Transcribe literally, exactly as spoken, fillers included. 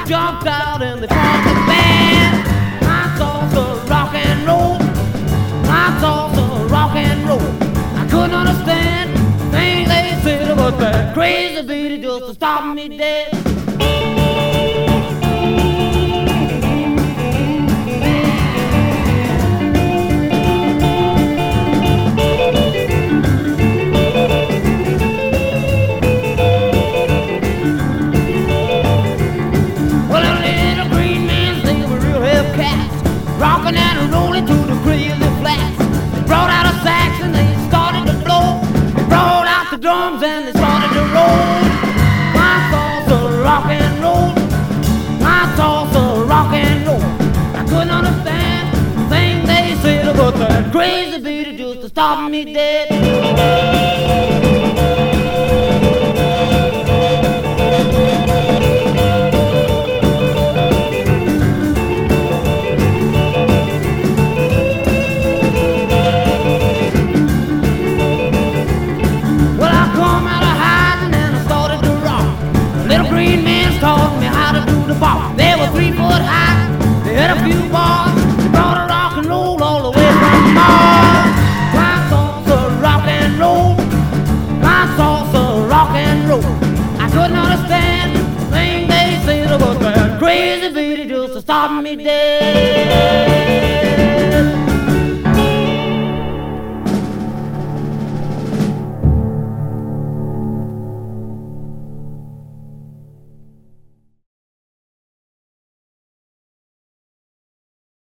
jumped out and they formed a band. My salsa rock and roll, my salsa rock and roll. I couldn't understand things they said about that crazy beat just to stop me dead. Rockin' and rollin' to the crazy flats. They brought out a sax and they started to blow. They brought out the drums and they started to roll. My salsa rock and roll, my salsa rock and roll. I couldn't understand the thing they said about that crazy beat just to stop me dead. Taught me how to do the bop. They were three foot high, they had a few bars. They brought a rock and roll all the way from Mars. My salsa rock and roll, my salsa rock and roll. I couldn't understand the thing they said about that crazy beat just to stop me dead.